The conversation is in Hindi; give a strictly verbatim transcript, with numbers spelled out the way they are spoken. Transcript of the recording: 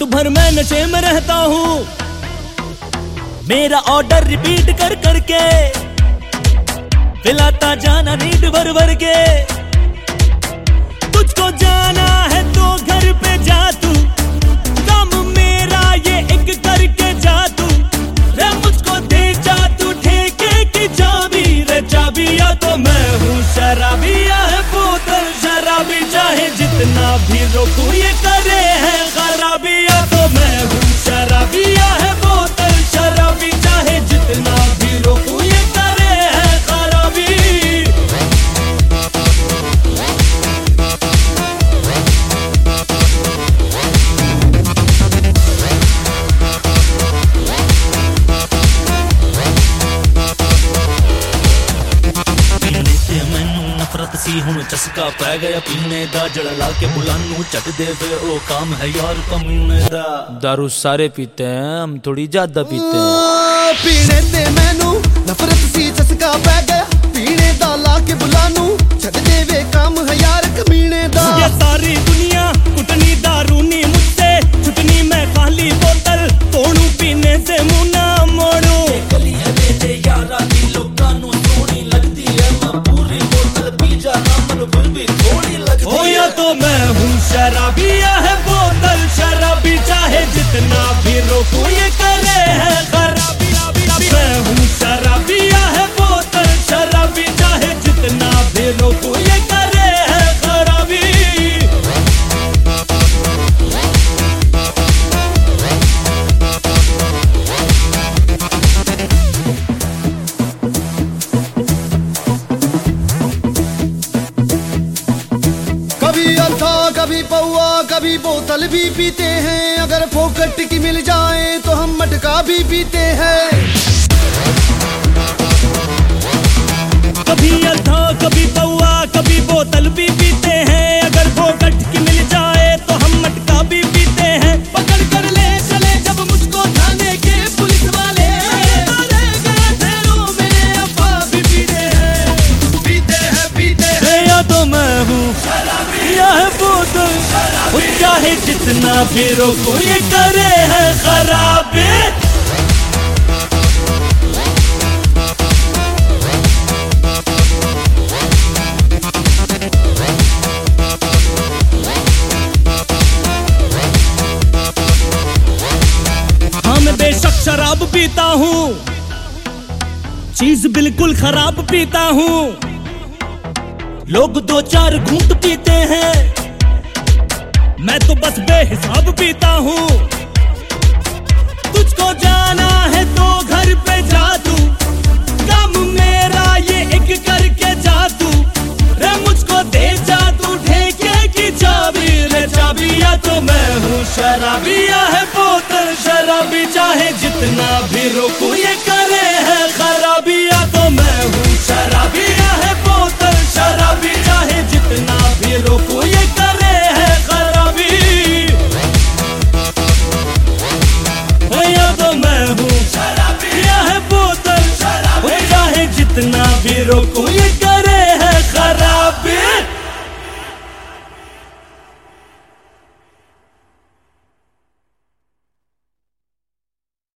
रात भर मैं नशे में रहता हूँ, मेरा ऑर्डर रिपीट कर करके पिलाता जाना नींद भर भर के। तुझको जाना है तो घर पे जा तू, काम मेरा ये एक करके जा तू। रे मुझको दे जा तू ठेके की चाबी, रे चाबिया तो मैं हूँ शराबिया है बोतल शराबी, चाहे जितना भी रोकू ये करे है खराबिया तो मैं हूँ शराबिया है बोतल शराबी, चाहे जितना भी रोकू ये करे है खराबी। नफरत सी हुण चस्का पै गया पीने दा, जड़ ला के बुलानू चट दे वे ओ काम है यार कमीने दा। दारू सारे पीते हैं, हम थोड़ी ज्यादा पीते हैं। पीने दे मैनू नफरत सी चस्का पै गया, पीने दा ला के बुलानू चट दे वे काम है यार कमीने दा। ये सारी दुनिया कुटनी दारू नी मुझसे छुटनी, मैं खाली बोतल तोड़ू पीने से मुंह ना मोड़ू। गली है मेरे यारा दी लोकां नू सोहनी लगदी है, मैं पूरी बोतल पी जाना मन फिर भी थोड़ी लगदी है। होया तो मैं हूँ शराबिया है बोतल शराबी, चाहे जितना भी रोकू ये करे है खराबी। मैं हूँ शराबिया है बोतल शराबी, चाहे जितना भी रोकू ये करे है खराबी। कभी अद्धा कभी पौआ कभी बोतल भी पीते हैं, अगर फोकट की मिल जाए तो हम मटका भी पीते हैं। कभी अद्धा कभी पौआ कभी बोतल भी पीते हैं, अगर फोकट की मिल जाए तो हम मटका भी पीते हैं। पकड़ कर ले चले जब मुझको थाने के पुलिस वाले, मारे गए थे रो मेरे अब्बा भी पीते हैं पीते हैं पीते हैं। या तो मैं हूँ शराबिया है बोतल, चाहे जितना भी रोको ये करे है खराबी। बेशक शराब पीता हूँ, चीज बिल्कुल खराब पीता हूँ। लोग दो चार घूंट पीते हैं, मैं तो बस बेहिसाब पीता हूँ। तुझको जाना है तो घर पे जा तू, काम मेरा ये एक करके जा तू। रे मुझको दे जा तू ठेके की चाबी, रे चाबिया तो मैं हूँ शराबिया है बोतल शराबी, चाहे जितना भी रोकू ये करे है खराबिया तो मैं हूँ शराबिया है बोतल शराबी, चाहे जितना भी रोकू ये करे है खराबी। या तो मैं हूँ शराबिया है बोतल शराबी, चाहे जितना भी रोकू